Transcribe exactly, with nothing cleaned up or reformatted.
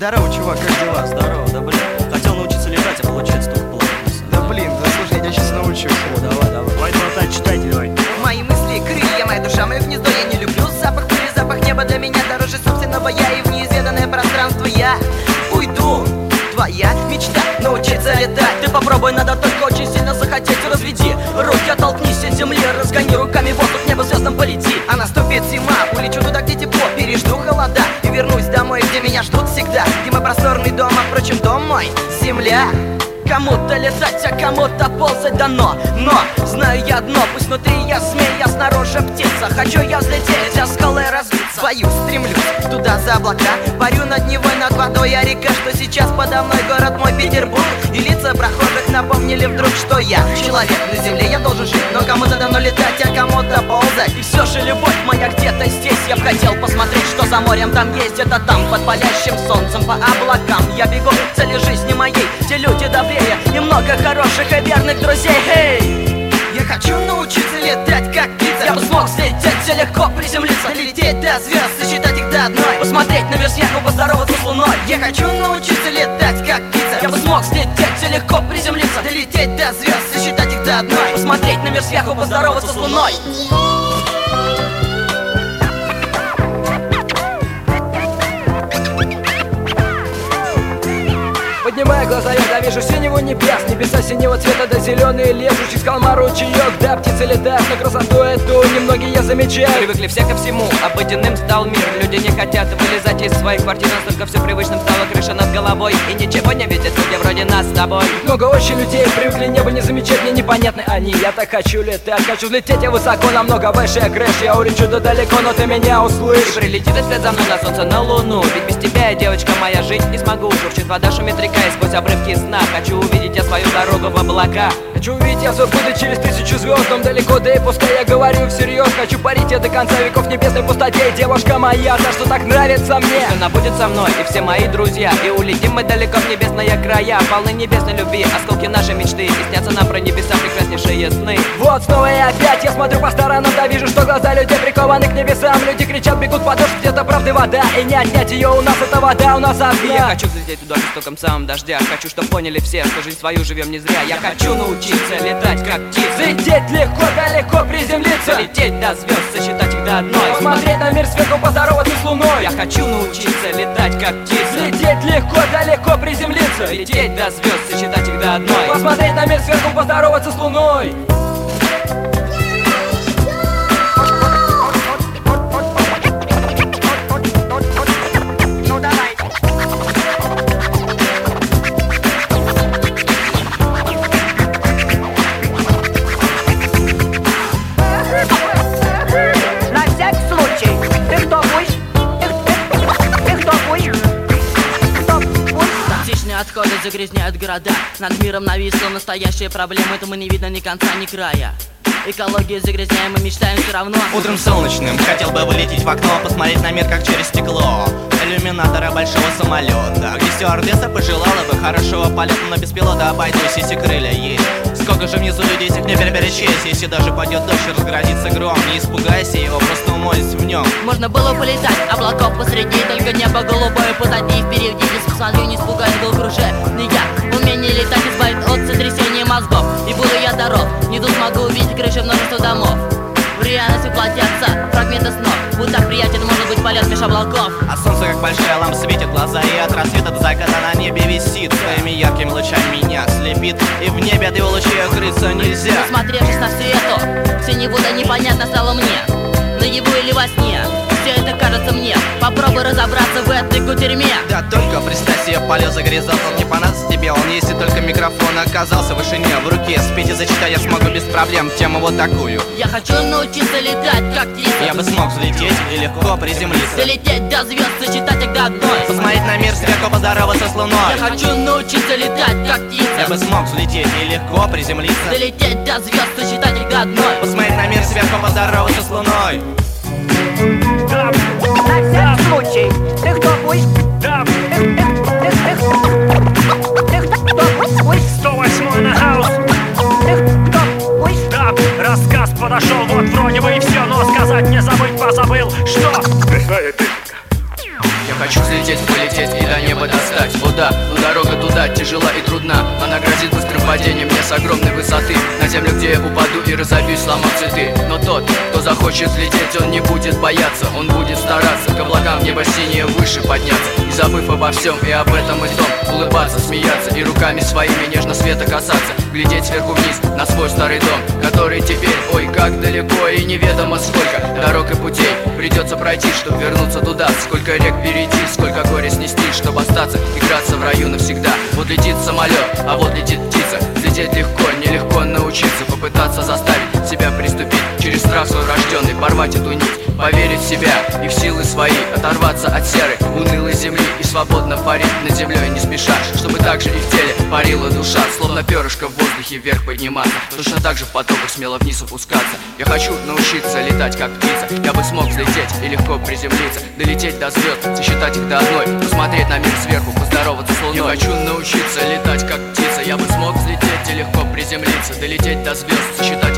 Здорово, чувак, как дела? Здорово, да блин. Хотел научиться летать, а получается только плавать. Да блин, да слушай, я сейчас научусь. О, давай, давай. Давай, болтать, читайте, давай. Мои мысли, крылья, моя душа, мое гнездо. Я не люблю запах пыли, запах неба для меня дороже собственного я. И в неизведанное пространство я уйду. Твоя мечта научиться летать. Ты попробуй, надо только очень сильно захотеть. Разведи руки, оттолкнись от земли, разгони руками воздух, небо звездам полети. А наступит зима, улечу туда, где тепло, пережду холода и вернусь домой, где меня ждут всегда. Где мой просторный дом, а впрочем дом мой земля. Кому-то летать, а кому-то ползать дано. Но знаю я одно, пусть внутри я змей, я снаружи птица. Хочу я взлететь, а скалы разбиться. Свою стремлюсь туда за облака, парю над Невой, над водой, а река, что сейчас подо мной, город мой Петербург. И лица прохожих напомнили вдруг, что я человек на земле, я должен жить. Но кому-то давно летать, а кому-то ползать. И все же любовь моя где-то здесь. Я б хотел посмотреть, что за морем там есть. Это там, под палящим солнцем, по облакам я бегу к цели жизни моей. Те люди добрее, немного хороших и верных друзей. Hey! Я хочу научиться летать, как птица. Я бы смог взлететь, все легко приземлиться, долететь до звезд, сосчитать их до одной, посмотреть на мир сверху, поздороваться с луной. Я хочу научиться летать, как птица. Я бы смог взлететь, все легко приземлиться, долететь до звезд, сосчитать их до одной, посмотреть на мир сверху, поздороваться с луной. Поднимая глаза, я вижу синего небес. Небеса синего цвета, да зеленые лежущий скалма ручеек. Да, птицы летают, но красоту эту немногие замечают. Привыкли все ко всему, обыденным стал мир. Люди не хотят вылезать из своих квартир, настолько все привычным стало, крыша над головой. И ничего не видят люди вроде нас с тобой. Много очень людей привыкли небо не замечать, мне непонятны они. Я так хочу летать, хочу взлететь я высоко, намного выше крыш. Я улечу да далеко, но ты меня услышишь. И прилетит вслед за мной на солнце, на луну. Ведь без тебя я, девочка моя, жить не смогу. Шурчит вода, шумит река, и сквозь обрывки сна хочу увидеть я свою дорогу в облака. Хочу увидеть я свой путь через тысячу звезд, там далеко, да и пускай я говорю всерьез. Хочу парить я до конца веков в небесной пустоте. Девушка моя, за что так нравится мне. Она будет со мной и все мои друзья. И улетим мы далеко в небесные края, полны небесной любви, осколки нашей мечты. И снятся нам про небеса прекраснейшие сны. Вот снова и опять я смотрю по сторонам, да вижу, что глаза людей прикованы к небесам. Люди кричат, бегут по дождь, где-то правды вода. И не отнять ее у нас, это вода у нас одна. И я хочу взлететь туда жестоком самом дождя. Хочу, чтоб поняли все, что жизнь свою живем не зря. Я хочу научиться летать, как птица. Взлететь легко, далеко приземлиться, лететь до звезд, сосчитать их до одной, посмотреть на мир сверху, поздороваться с луной. Я хочу научиться летать, как птица. Взлететь легко, далеко приземлиться, лететь до звезд, сосчитать их до одной, посмотреть на мир сверху, поздороваться с луной. Отходы загрязняют города. Над миром нависла настоящая проблема. Этому не видно ни конца, ни края. Экологию загрязняем, мы мечтаем все равно. Утром солнечным хотел бы вылететь в окно, посмотреть на мир как через стекло иллюминатора большого самолета, где стюардесса пожелала бы хорошего полета, но без пилота обойдусь, если крылья есть. Сколько же внизу людей, всех не перечесть. Если даже пойдет дождь и разградится гром, не испугайся его, просто умойся в нем. Можно было полетать, облаков посреди, только небо голубое позади и впереди. Если посмотрю, не испугаюсь головокружения. Умение летать избавит от сотрясения мозгов. И буду я здоров, внизу смогу увидеть крыши множества домов. В реальность воплотятся фрагменты снов. Вот так приятен может быть полет меж облаков. А солнце как большая лампа светит глаза, и от рассвета до заката на небе висит. Своими яркими лучами меня слепит, и в небе от его лучей укрыться нельзя. Насмотревшись на все это, все невода непонятно стало мне. Наяву или во сне, все это кажется мне. Попробуй разобраться в этой кутерьме. Да только представь себе, полет загрязался, он не понадобится тебе. Он если только микрофон оказался в вышине, в руке спеть и зачитать я смогу без проблем тему вот такую. Я хочу научиться летать, как птица. Я бы смог взлететь и легко приземлиться, долететь до звезд, сосчитать их до одной, посмотреть на мир сверху, поздороваться с луной. Я хочу научиться летать, как птица. Я бы смог взлететь и легко приземлиться, долететь до звезд, сосчитать их до одной, посмотреть на мир сверху, поздороваться с луной. Да, На всякий случай, ты кто будешь? да, Ты, ты, ты, ты, ты кто будешь? сто восьмой на хаус. Ты кто будешь? Да, рассказ подошел, вот вроде бы и все, но сказать не забыть позабыл, что... Дыхание, дыхание. Я хочу взлететь, полететь и до неба достать. О да, но дорога туда тяжела и трудна. Она грозит быстрым падением мне с огромной высоты на землю, где я упаду и разобьюсь, сломав цветы. Но тот, кто захочет взлететь, он не будет бояться. Он будет стараться к облакам небо синее выше подняться. И забыв обо всем и об этом и том, улыбаться, смеяться и руками своими нежно света касаться. Глядеть сверху вниз на свой старый дом, который теперь, ой, как далеко и неведомо сколько дорог и путей придется пройти, чтобы вернуться туда. Сколько рек перейти, сколько горя снести, чтобы остаться, играться в раю навсегда. Вот летит самолет, а вот летит птица. Лететь легко, нелегко научиться, попытаться заставить себя приступить через страх свой рожденный, порвать эту нить, поверить в себя и в силы свои, оторваться от серой, унылой земли и свободно парить над землей не спеша, чтобы также и в теле парила душа, словно перышко в воздухе вверх подниматься, точно так же в потоках смело вниз опускаться. Я хочу научиться летать как птица, я бы смог взлететь и легко приземлиться, долететь до звезд, сосчитать их до одной, посмотреть на мир сверху, поздороваться с луной. Я хочу научиться летать как птица, я бы смог взлететь и легко приземлиться, долететь до звезд, сосчитать